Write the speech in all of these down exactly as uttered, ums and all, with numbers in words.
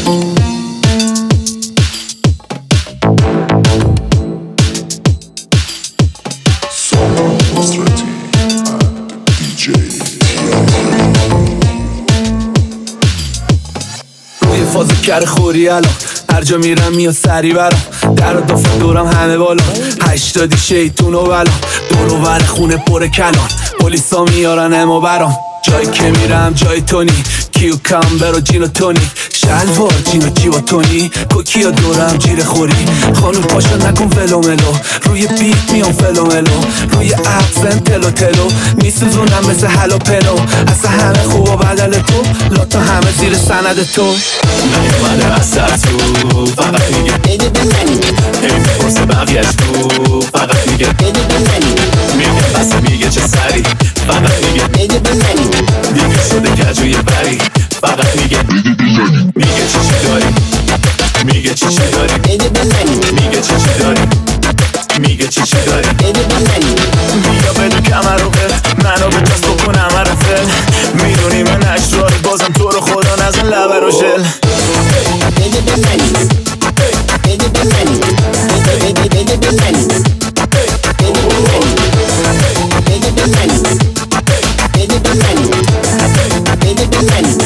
فاز کر خوری الان هر جا میرم میاد سری برام در و دافت دورم همه بالا هشتادی شیطون و بلا دور و بر خونه پر کلان پلیسا میارن امو برام جایی که میرم جای تونی کیو کامبر و جین و تونیک شلوار جین و جیب و تونی کوکیا دورم جیر خوری خانون پاشا نکن فلو ملو روی بیت میام فلو ملو روی اپزن تلو تلو میسوزونم مثل هلو پلو اصلا همه خوب و بدل تو لاتا همه زیر سند تو نیومده اثر تو فقط میگه بده به منی هی میپرسه بقیهش تو فقط میگه بده به منی میگه بس میگه چه سری فقط میگه بده به منی دیگه شده کجوی بری فقط میگه بده به منی میگه چی چی داری میگه چی چی داری بده به منی میگه چی چی داری میگه چی چی داری بده به منی بیا بدو کمر رو بل منو به دست بکن همه رو فل میدونی من اشرار بازم تو رو خدا نزن لبه رو ژل بده به منی بده به منی بده بده بده به منی بده به منی بده به منی بده به منی بده به منی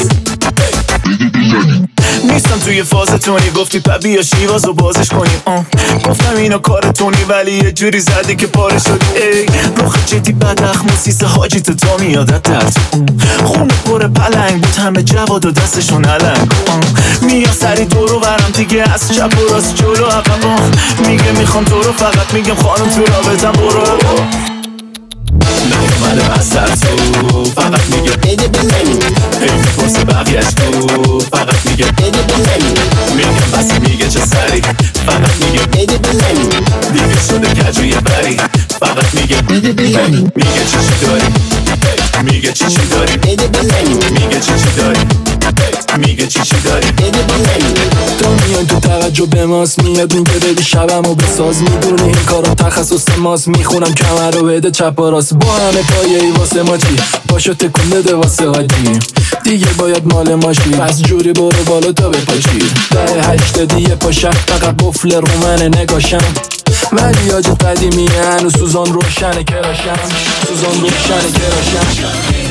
نیستم توی فازتونی گفتی پا بیا شیوازو بازش کنیم آه. گفتم اینا کارتونی ولی یه جوری زدی که پاره شدی ای رخ جدی بدخ موسیسه حاجی تو تا میادت درد خونه پر پلنگ بود همه جواد و دستشون علنگ میا سری دورو برم دیگه از چپ و راست جلو عقبا میگه میخوام تو رو فقط میگم خانم تو رابطم برو نیومده از سر تو فقط میگه بده به منی هی میپرسه بقیهش تو فقط میگه بده به منی میگم بس میگه چه سری فقط میگه بده به منی دیگه شده کجوی بری فقط میگه بده به منی میگه چی چی داری میگه چی چی داری بده به منی میگه چی چی داری میگه چی چی داری بده به منی تو میان تو توجه به ماست میاد میگه ببی شبمو بساز میدونی این کارا تخصص ماست میخونم کمر رو بده چپ و راست با همه پایه ای واسه ما چی پاشو تکون بده واسه عادی دیگه باید مال ماشی پس جوری برو بالا تا بپاشی ده هشتادی یه پاشم فقط قفل رو من نگاشم ولی آج قدیمی هنو سوزان روشنه کراشم سوزان روشنه کراشم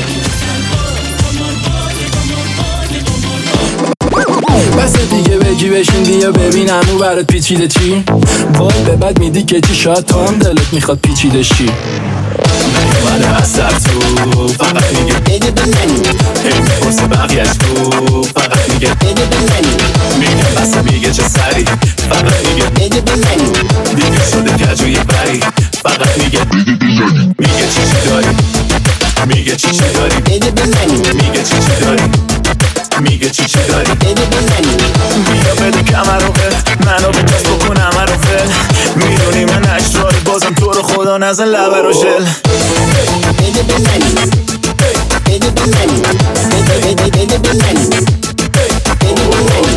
بس دیگه بگی بشین بیا ببینم او برات پیچیده چی وای به بد میدی که چی شاید تو هم دلت میخواد پیچیده شی نیومده از سر تو فقط میگه بده به منی هی میپرسه بقیهش تو فقط میگه بده به منی میگه بس میگه چه سری فقط میگه بده به منی دیگه شده کجوی بری فقط میگه بده به منی میگه چی چی داری میگه چی چی داری بده به منی میگه چی چی داری میگه چی چی داری بده به منی بیا بده کمر رو بل منو به دست بکن همه رو فل میدونی من اشرار بازم تو رو خدا نزن لبه رو ژل بده به منی بده به منی بده بده بده به منی بده به منی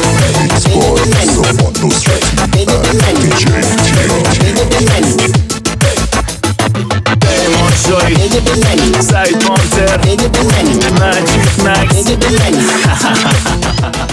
بده به منی بده به منی پیمان شایی بده به منی سعید مانتر بده به منی مجید مکس بده به منی